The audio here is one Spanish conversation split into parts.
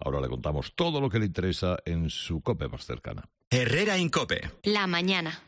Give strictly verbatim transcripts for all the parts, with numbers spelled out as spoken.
Ahora le contamos todo lo que le interesa en su COPE más cercana. Herrera Incope. La mañana.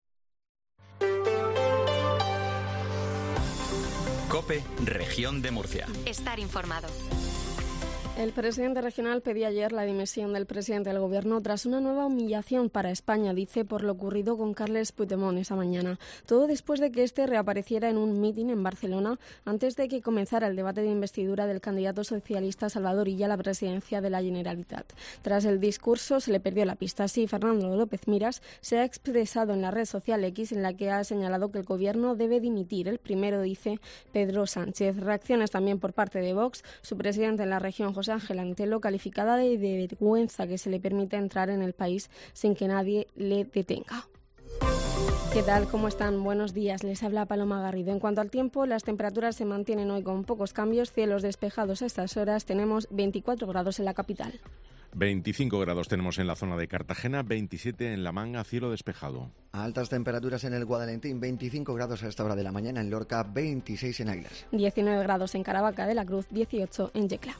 COPE, Región de Murcia. Estar informado. El presidente regional pedía ayer la dimisión del presidente del Gobierno tras una nueva humillación para España, dice, por lo ocurrido con Carles Puigdemont esa mañana. Todo después de que este reapareciera en un mitin en Barcelona antes de que comenzara el debate de investidura del candidato socialista Salvador Illa a la presidencia de la Generalitat. Tras el discurso se le perdió la pista. Así, Fernando López Miras se ha expresado en la red social X, en la que ha señalado que el Gobierno debe dimitir. El primero, dice Pedro Sánchez. Reacciones también por parte de Vox. Su presidente en la región, José Ángel Antelo, calificada de, de vergüenza que se le permita entrar en el país sin que nadie le detenga. ¿Qué tal? ¿Cómo están? Buenos días. Les habla Paloma Garrido. En cuanto al tiempo, las temperaturas se mantienen hoy con pocos cambios. Cielos despejados a estas horas. Tenemos veinticuatro grados en la capital. veinticinco grados tenemos en la zona de Cartagena, veintisiete en La Manga, cielo despejado. Altas temperaturas en el Guadalentín, veinticinco grados a esta hora de la mañana. En Lorca, veintiséis en Águilas. diecinueve grados en Caravaca de la Cruz, dieciocho en Yecla.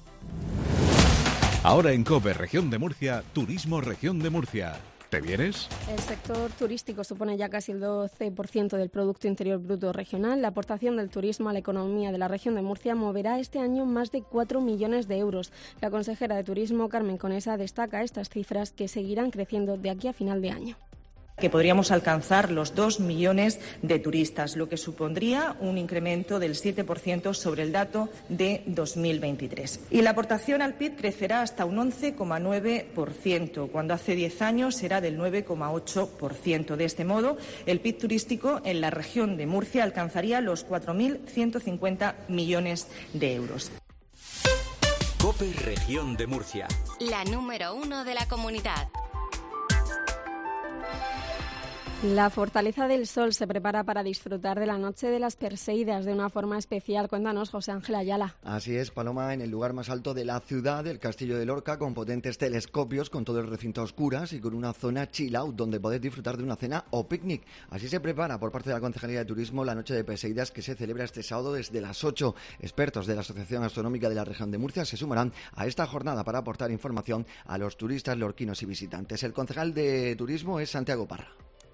Ahora en COPE Región de Murcia, Turismo Región de Murcia. ¿Te vienes? El sector turístico supone ya casi el doce por ciento del Producto Interior Bruto regional. La aportación del turismo a la economía de la región de Murcia moverá este año más de cuatro millones de euros. La consejera de Turismo, Carmen Conesa, destaca estas cifras que seguirán creciendo de aquí a final de año. Que podríamos alcanzar los dos millones de turistas, lo que supondría un incremento del siete por ciento sobre el dato de dos mil veintitrés. Y la aportación al P I B crecerá hasta un once coma nueve por ciento, cuando hace diez años era del nueve coma ocho por ciento. De este modo, el P I B turístico en la región de Murcia alcanzaría los cuatro mil ciento cincuenta millones de euros. COPE Región de Murcia. La número uno de la comunidad. La Fortaleza del Sol se prepara para disfrutar de la Noche de las Perseidas de una forma especial. Cuéntanos, José Ángel Ayala. Así es, Paloma, en el lugar más alto de la ciudad, el Castillo de Lorca, con potentes telescopios, con todo el recinto a oscuras y con una zona chill out donde podés disfrutar de una cena o picnic. Así se prepara por parte de la Concejalía de Turismo la Noche de Perseidas, que se celebra este sábado desde las ocho. Expertos de la Asociación Astronómica de la Región de Murcia se sumarán a esta jornada para aportar información a los turistas lorquinos y visitantes. El concejal de Turismo es Santiago Parra.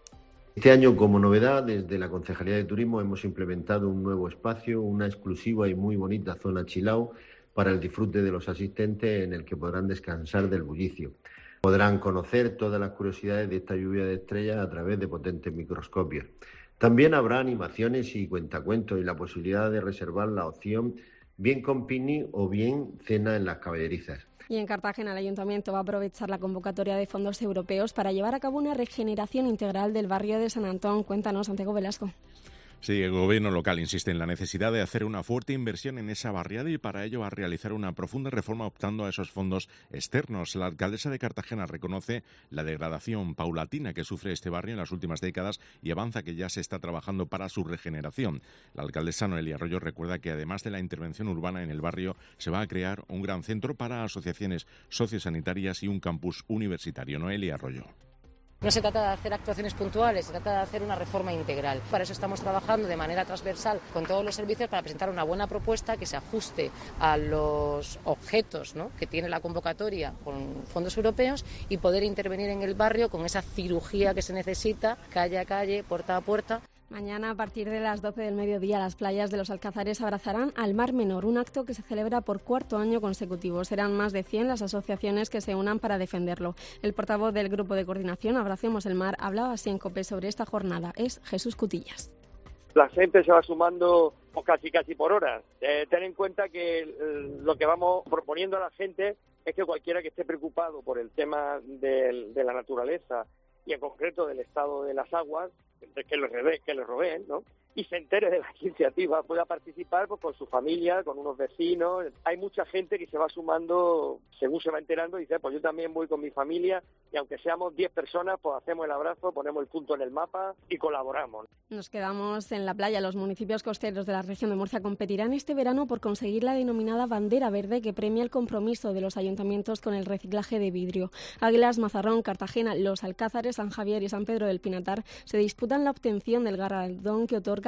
Este año, como novedad, desde la Concejalía de Turismo hemos implementado un nuevo espacio, una exclusiva y muy bonita zona chilao para el disfrute de los asistentes, en el que podrán descansar del bullicio. Podrán conocer todas las curiosidades de esta lluvia de estrellas a través de potentes microscopios. También habrá animaciones y cuentacuentos y la posibilidad de reservar la opción bien con picnic o bien cena en las caballerizas. Y en Cartagena, el Ayuntamiento va a aprovechar la convocatoria de fondos europeos para llevar a cabo una regeneración integral del barrio de San Antón. Cuéntanos, Santiago Velasco. Sí, el gobierno local insiste en la necesidad de hacer una fuerte inversión en esa barriada y para ello va a realizar una profunda reforma optando a esos fondos externos. La alcaldesa de Cartagena reconoce la degradación paulatina que sufre este barrio en las últimas décadas y avanza que ya se está trabajando para su regeneración. La alcaldesa Noelia Arroyo recuerda que además de la intervención urbana en el barrio se va a crear un gran centro para asociaciones sociosanitarias y un campus universitario. Noelia Arroyo. No se trata de hacer actuaciones puntuales, se trata de hacer una reforma integral. Para eso estamos trabajando de manera transversal con todos los servicios para presentar una buena propuesta que se ajuste a los objetos, ¿no?, que tiene la convocatoria con fondos europeos y poder intervenir en el barrio con esa cirugía que se necesita, calle a calle, puerta a puerta. Mañana, a partir de las doce del mediodía, las playas de los Alcázares abrazarán al Mar Menor, un acto que se celebra por cuarto año consecutivo. Serán más de cien las asociaciones que se unan para defenderlo. El portavoz del Grupo de Coordinación Abracemos el Mar hablaba así en COPE sobre esta jornada. Es Jesús Cutillas. La gente se va sumando casi casi por horas. Eh, ten en cuenta que eh, lo que vamos proponiendo a la gente es que cualquiera que esté preocupado por el tema de, de la naturaleza y en concreto del estado de las aguas, que les rodeen, que les rodeen, ¿no?, y se entere de la iniciativa, pueda participar pues, con su familia, con unos vecinos. Hay mucha gente que se va sumando según se va enterando y dice, pues yo también voy con mi familia y aunque seamos diez personas, pues hacemos el abrazo, ponemos el punto en el mapa y colaboramos. Nos quedamos en la playa. Los municipios costeros de la región de Murcia competirán este verano por conseguir la denominada bandera verde que premia el compromiso de los ayuntamientos con el reciclaje de vidrio. Águilas, Mazarrón, Cartagena, Los Alcázares, San Javier y San Pedro del Pinatar se disputan la obtención del galardón que otorga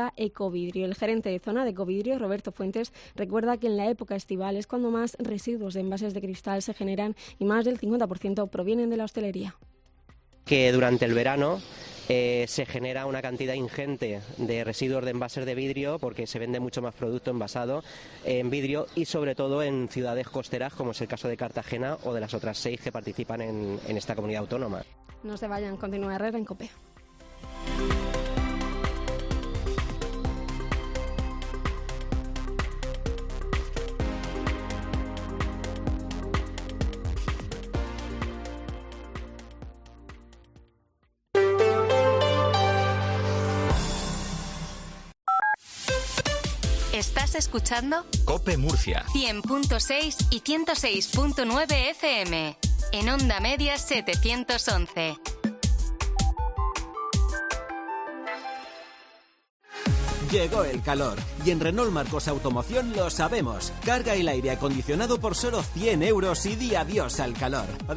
marca Ecovidrio. El gerente de zona de Ecovidrio, Roberto Fuentes, recuerda que en la época estival es cuando más residuos de envases de cristal se generan y más del cincuenta por ciento provienen de la hostelería. Que durante el verano eh, se genera una cantidad ingente de residuos de envases de vidrio porque se vende mucho más producto envasado en vidrio y sobre todo en ciudades costeras como es el caso de Cartagena o de las otras seis que participan en, en esta comunidad autónoma. No se vayan, continúa Herrera en COPE. ¿Estás escuchando? COPE Murcia. cien punto seis y ciento seis punto nueve F M. En Onda Media setecientos once. Llegó el calor y en Renault Marcos Automoción lo sabemos. Carga el aire acondicionado por solo cien euros y di adiós al calor.